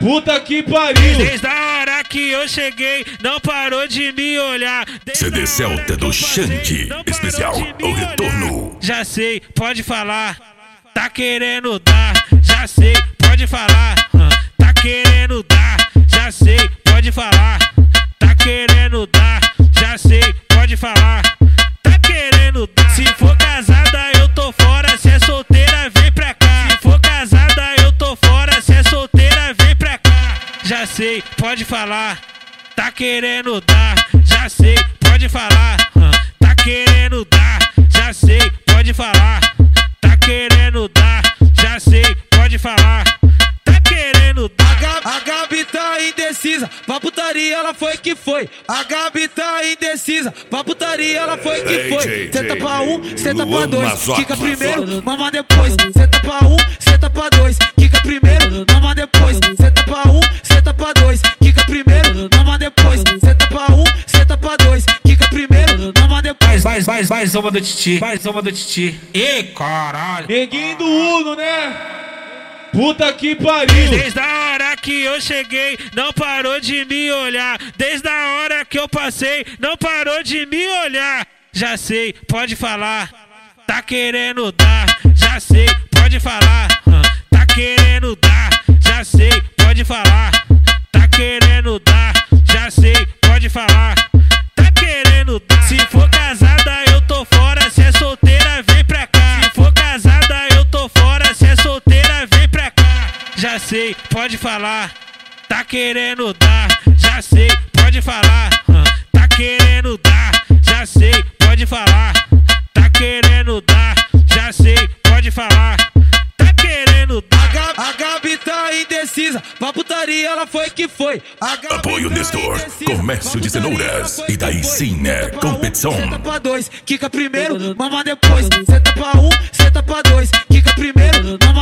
Puta que pariu. Desde a hora que eu cheguei, não parou de me olhar. CD Celta do Xande, especial O Retorno. Já sei, pode falar, tá querendo dar. Já sei, pode falar, tá querendo dar. Já sei, pode falar, tá querendo dar. Já sei, pode falar, tá querendo dar. Se for casada eu tô fora, se é solteira vem pra cá. Se for casada eu tô fora, se é solteira vem pra cá. Já sei, pode falar, tá querendo dar. Já sei, pode falar, tá querendo dar. Já sei, pode falar, tá querendo dar. Já sei, pode falar, tá querendo dar. A Gabi tá indecisa, pra putaria ela foi que foi. A Gabi tá indecisa, pra putaria ela foi que foi. Senta pra um, senta pra dois, quica primeiro, mama depois. Senta pra um, senta pra dois, quica primeiro, mama depois. Senta pra um, senta pra dois, quica primeiro, mama depois. Senta pra um, senta pra dois, quica primeiro, mama depois. Mais uma do Titi, mais uma do Titi. Ê, caralho. Neguinho do Uno, né? Puta que pariu. Desde a hora que eu cheguei, não parou de me olhar. Desde a hora que eu passei, não parou de me olhar. Já sei, pode falar, tá querendo dar. Já sei, pode falar, tá querendo dar. Já sei, pode falar, tá querendo dar. Já sei, pode falar, tá querendo dar. Se for casada eu tô fora, se é solteira vem pra cá. Se for casada eu tô fora, se é solteira vem pra cá. Já sei, pode falar, tá querendo dar. Já sei, pode falar, tá querendo dar. Já sei, pode falar, tá querendo dar. Já sei, pode falar, tá querendo dar. A Gabi tá indecisa, pra putaria ela foi que foi. Apoio Nestor, comércio de cenouras. E daí sim, né? Competição. Senta pra dois, quica primeiro, mama depois. Senta pra um, senta pra dois, quica primeiro, mama